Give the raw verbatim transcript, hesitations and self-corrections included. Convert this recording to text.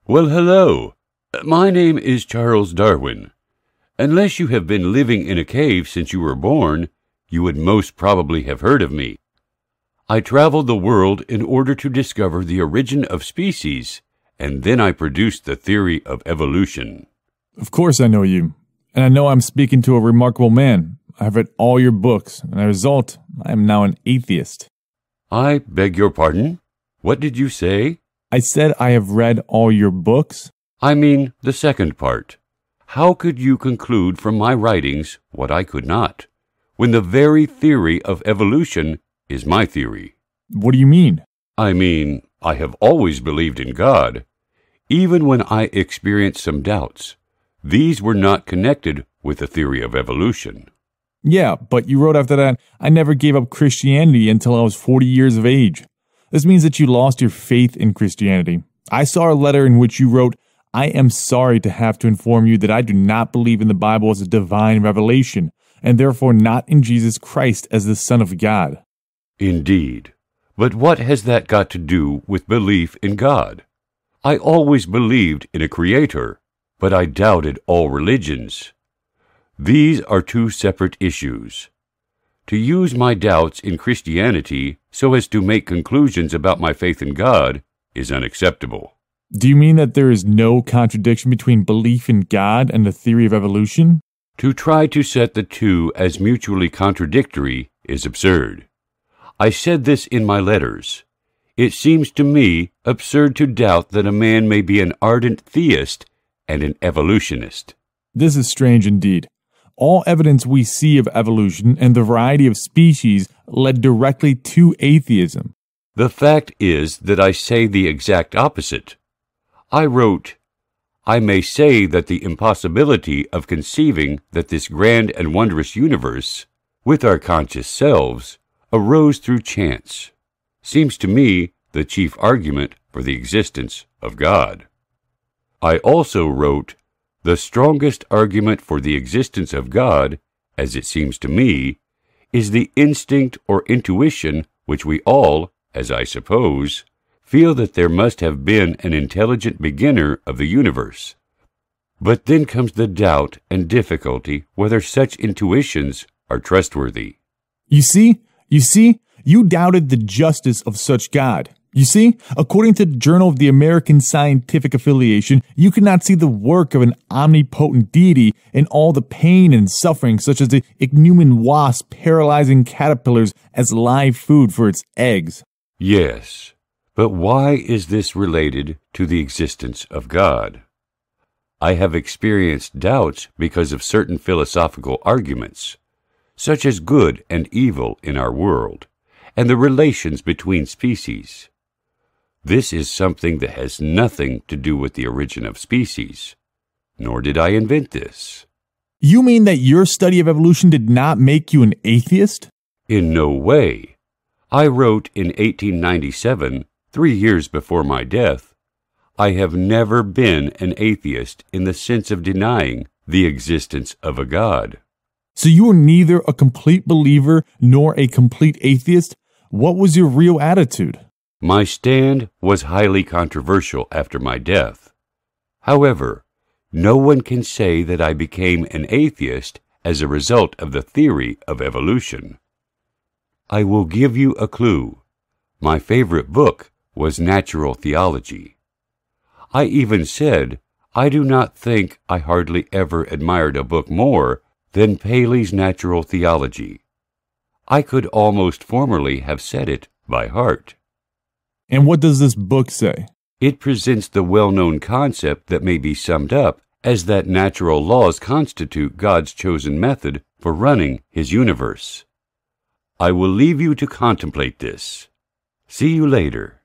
Well, hello. My name is Charles Darwin. Unless you have been living in a cave since you were born, you would most probably have heard of me. I traveled the world in order to discover the origin of species, and then I produced the theory of evolution. Of course I know you, and I know I'm speaking to a remarkable man. I've read all your books, and as a result, I am now an atheist. I beg your pardon? What did you say? I said I have read all your books. I mean the second part. How could you conclude from my writings what I could not, when the very theory of evolution is my theory? What do you mean? I mean, I have always believed in God, even when I experienced some doubts. These were not connected with the theory of evolution. Yeah, but you wrote after that, I never gave up Christianity until I was forty years of age. This means that you lost your faith in Christianity. I saw a letter in which you wrote, I am sorry to have to inform you that I do not believe in the Bible as a divine revelation, and therefore not in Jesus Christ as the Son of God. Indeed. But what has that got to do with belief in God? I always believed in a Creator, but I doubted all religions. These are two separate issues. To use my doubts in Christianity so as to make conclusions about my faith in God is unacceptable. Do you mean that there is no contradiction between belief in God and the theory of evolution? To try to set the two as mutually contradictory is absurd. I said this in my letters. It seems to me absurd to doubt that a man may be an ardent theist and an evolutionist. This is strange indeed. All evidence we see of evolution and the variety of species led directly to atheism. The fact is that I say the exact opposite. I wrote, I may say that the impossibility of conceiving that this grand and wondrous universe, with our conscious selves, arose through chance, seems to me the chief argument for the existence of God. I also wrote, the strongest argument for the existence of God, as it seems to me, is the instinct or intuition which we all, as I suppose, feel that there must have been an intelligent beginner of the universe. But then comes the doubt and difficulty whether such intuitions are trustworthy. You see, you see, you doubted the justice of such God. You see, according to the Journal of the American Scientific Affiliation, you cannot see the work of an omnipotent deity in all the pain and suffering, such as the ichneumon wasp paralyzing caterpillars as live food for its eggs. Yes, but why is this related to the existence of God? I have experienced doubts because of certain philosophical arguments, such as good and evil in our world, and the relations between species. This is something that has nothing to do with the origin of species, nor did I invent this. You mean that your study of evolution did not make you an atheist? In no way. I wrote in eighteen ninety-seven, three years before my death, I have never been an atheist in the sense of denying the existence of a God. So you were neither a complete believer nor a complete atheist? What was your real attitude? My stand was highly controversial after my death. However, no one can say that I became an atheist as a result of the theory of evolution. I will give you a clue. My favorite book was Natural Theology. I even said, I do not think I hardly ever admired a book more than Paley's Natural Theology. I could almost formally have said it by heart. And what does this book say? It presents the well-known concept that may be summed up as that natural laws constitute God's chosen method for running His universe. I will leave you to contemplate this. See you later.